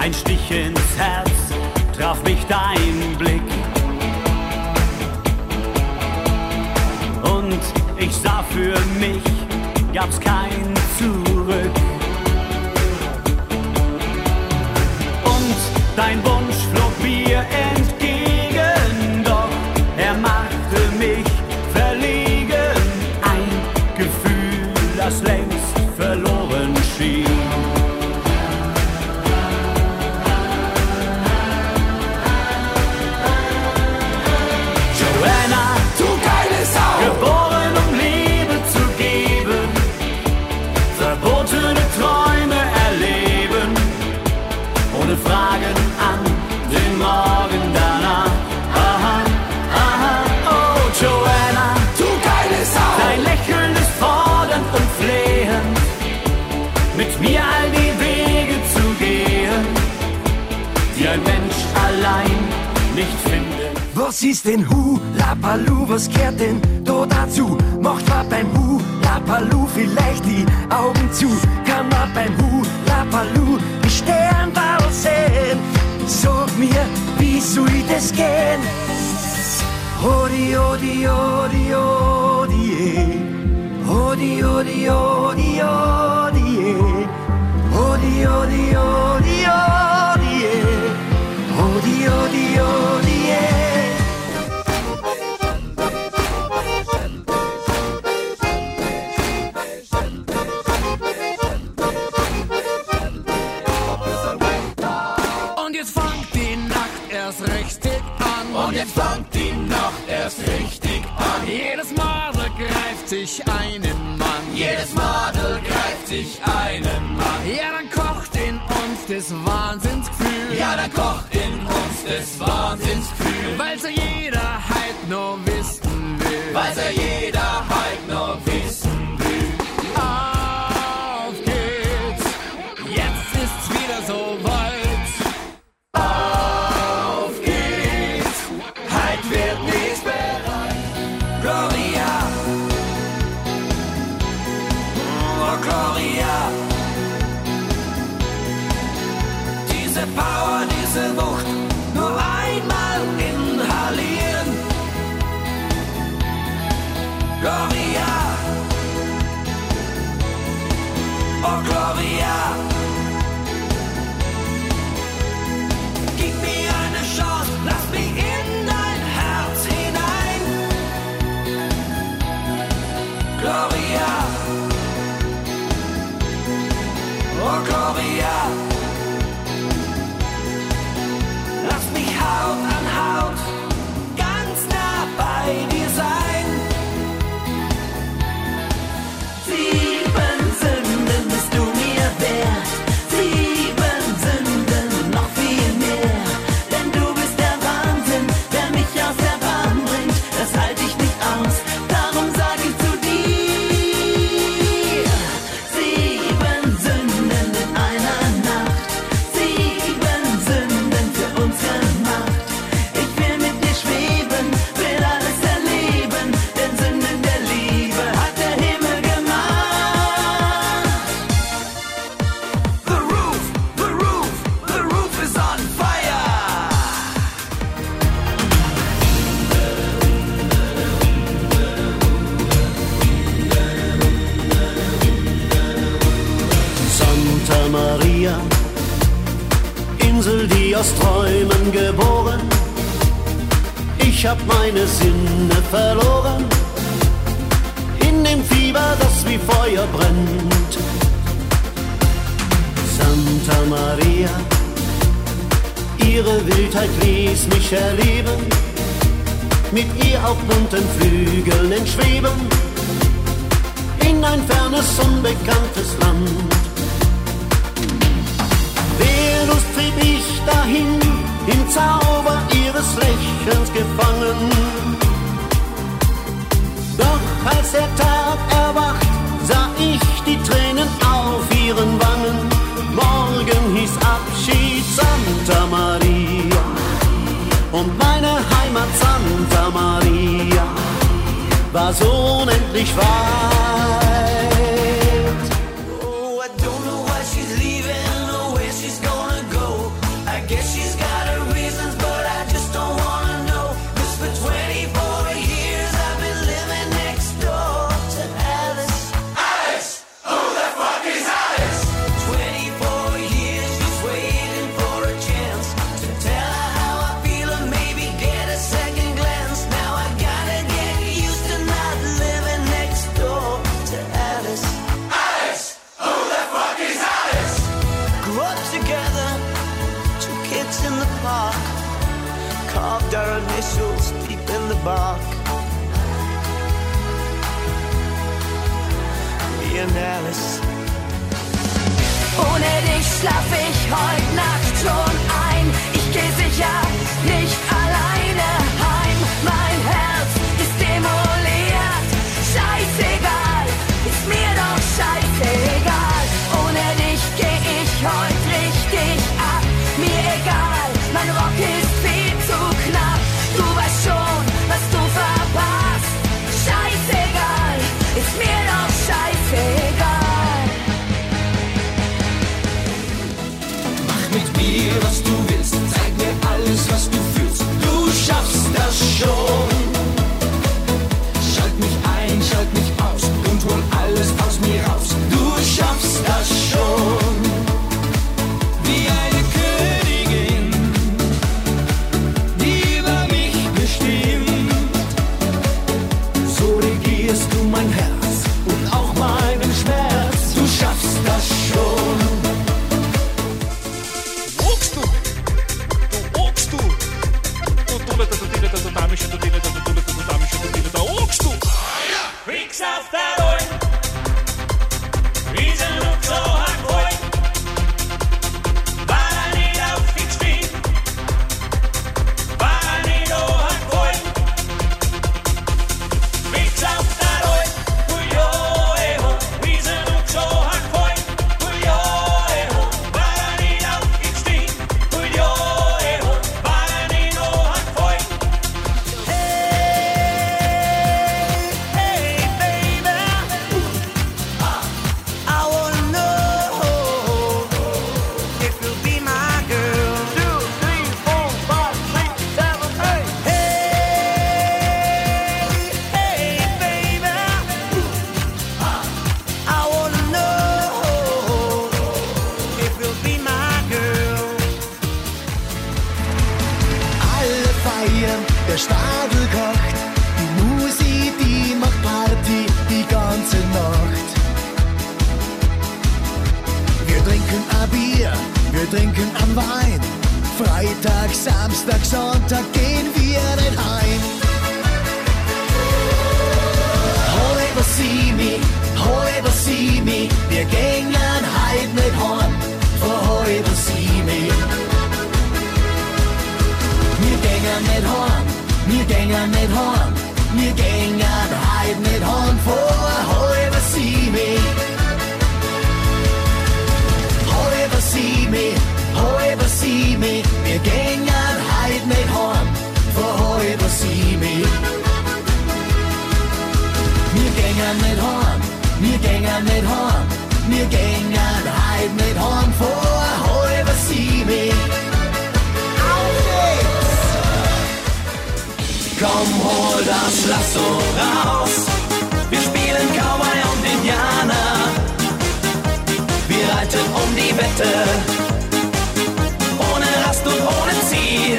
Ein Stich ins Herz traf mich dein Blick. Und ich sah, für mich gab's kein Zurück. Und dein Wunsch flog mir entgegen, doch er machte mich verlegen. Ein Gefühl, das längst verloren schien. Joanna, du geile Sau, geboren um Liebe zu geben, verbotene Träume erleben, ohne Fragen an den Morgen danach. Aha, aha, oh Joanna, du geile Sau, dein Lächeln ist fordernd und flehend, mit mir all die Wege zu gehen, die ein Mensch allein nicht findet. was ist denn Hula Baloo, was gehört denn da dazu? Macht man beim Hula Baloo vielleicht die Augen zu? Kann man beim Hula Baloo die Sternball sehen? Sag mir, wie soll das gehen? Hodi, hodi, hodi, hodi, hodi, hodi, hodi, hodi, hodi, hodi, hodi, hodi, hodi, hodi, hodi, Und jetzt fängt die Nacht erst richtig an. Und jetzt fängt die Nacht erst richtig an. Jedes Madel greift sich einen Mann. Jedes Madel greift sich einen Mann. Ja, dann kocht in uns das Wahnsinnsgefühl. Ja, dann kocht in uns das Wahnsinnsgefühl. Weil's ja jeder halt nur wissen will. Weil's ja jeder halt nur wissen will. Auf geht's, jetzt ist's wieder so weit. Auf geht's, halt wird nichts bereit. Gloria, oh Gloria, diese Power, diese Wucht, nur einmal inhalieren. Gloria, oh Gloria, gib mir eine Chance, lass mich in dein Herz hinein. Gloria, oh Gloria, lass mich Haut an Haut ganz nah bei dir sein. 7 Sünden bist du mir wert, 7 Sünden, noch viel mehr. Denn du bist der Wahnsinn, der mich aus der Bahn bringt. Das halte ich nicht aus, darum sag ich zu dir. 7 Sünden in einer Nacht, 7 Sünden für uns gemacht. Ich will mit dir schweben, will alles erleben, denn Sünden der Liebe hat der Himmel gemacht. The roof, the roof, the roof is on fire. Santa Maria, Insel, die aus Träumen geboren. Ich hab meine Sinne verloren, in dem Fieber, das wie Feuer brennt. Santa Maria, ihre Wildheit ließ mich erleben, mit ihr auf bunten Flügeln entschweben, in ein fernes, unbekanntes Land. Wehrlos trieb ich dahin, im Zauber ihres Lächelns gefangen. Doch als der Tag erwacht, sah ich die Tränen auf ihren Wangen. Morgen hieß Abschied Santa Maria und meine Heimat Santa Maria war so unendlich weit. Oh, I don't know why she's leaving or where she's gonna go. lights in the park carved our initials deep in the bark. Me and Alice. Ohne dich schlaf ich heute Nacht schon ein. Ich geh sicher nicht alleine heim. Mein Herz ist demoliert. Scheißegal, ist mir doch scheißegal. Ohne dich geh ich heute richtig ab. Mir egal, mein Rock ist viel zu knapp. Du weißt schon, was du verpasst. Scheißegal, ist mir doch scheißegal. Mit mir, was du willst, zeig mir alles, was du fühlst. Du schaffst das schon. Schalt mich ein, schalt mich aus und hol alles aus mir raus. Du schaffst das schon. Wie eine Königin, die über mich bestimmt. So regierst du mein Herz und auch meinen Schmerz. Du schaffst das schon. Der Stadel kocht, die Musik, die macht Party die ganze Nacht. Wir trinken ein Bier, wir trinken ein Wein. Freitag, Samstag, Sonntag gehen wir nicht heim. Halber sieben, wir gingen heut nicht heim. Vor halber sieben. Wir gingen nicht heim. Wir gingen nicht heim, wir gingen heut nicht heim vor halber sieben. Halber sieben, wir gingen heut nicht heim vor halber sieben. Wir gingen nicht heim, wir gingen nicht heim, wir gingen heut nicht heim vor halber sieben. Komm, hol das Lasso raus. Wir spielen Cowboy und Indianer. Wir reiten um die Wette. Ohne Rast und ohne Ziel.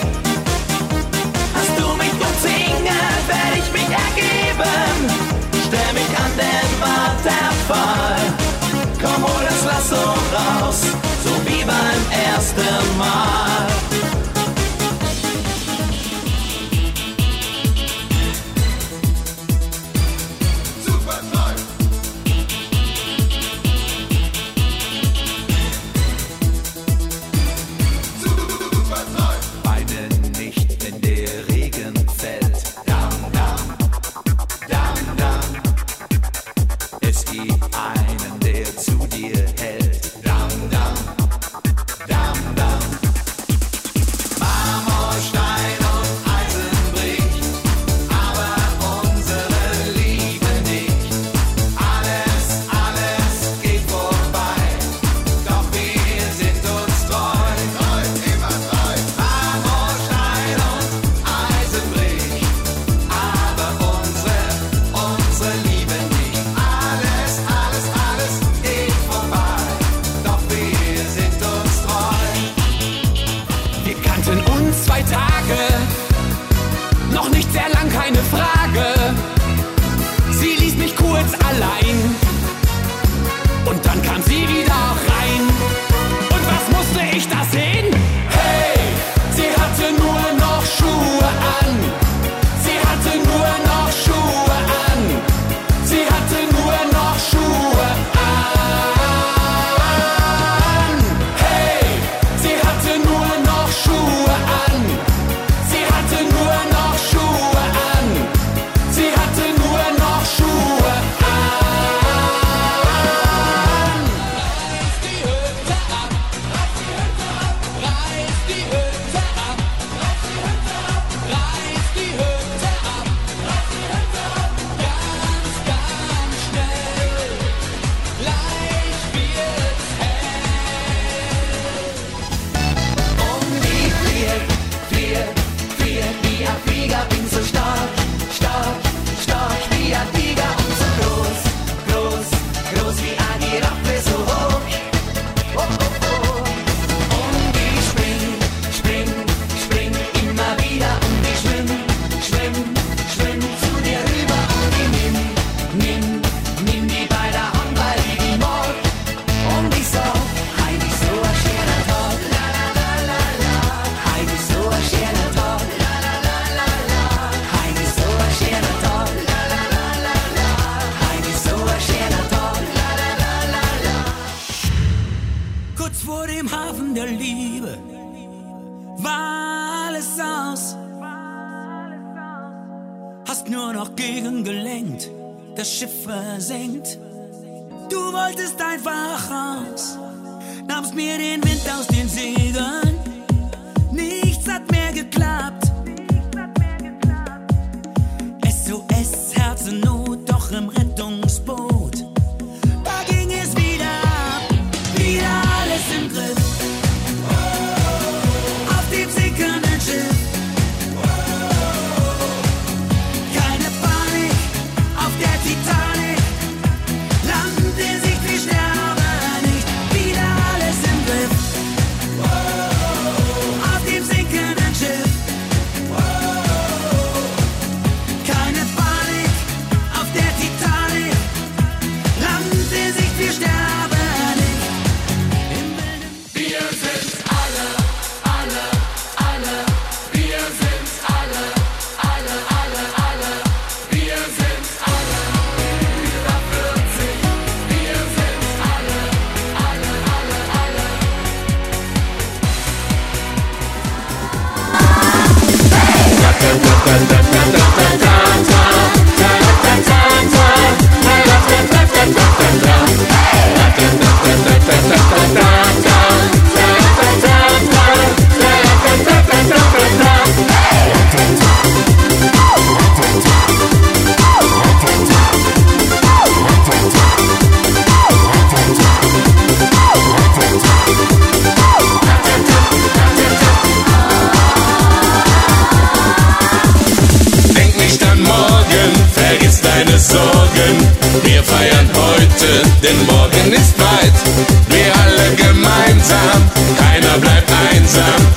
Hast du mich umzingelt, werd ich mich ergeben. Stell mich an den Waterfall. Komm, hol das Lasso raus. So wie beim ersten Mal. war alles aus. Hast nur noch gegengelenkt, das Schiff versenkt. Du wolltest einfach raus, nahmst mir den Wind aus den Segeln. Nichts hat mehr geklappt. SOS, Herzennot, doch im Rettungsboot. Da ging es wieder ab, wieder alles im Griff. Auf dem sinkenden Schiff. Keine Panik auf der Titanic. Land in Sicht, wir sterben nicht. Wieder alles im Griff. Auf dem sinkenden Schiff. Keine Panik auf der Titanic. Land in Sicht, wir sterben nicht. Wir sind alle, wir sind alle, wir sind alle über 40, wir sind alle. Denk nicht an morgen, vergiss deine Sorgen. Wir feiern heute, denn morgen ist weit. Wir alle gemeinsam, keiner bleibt einsam.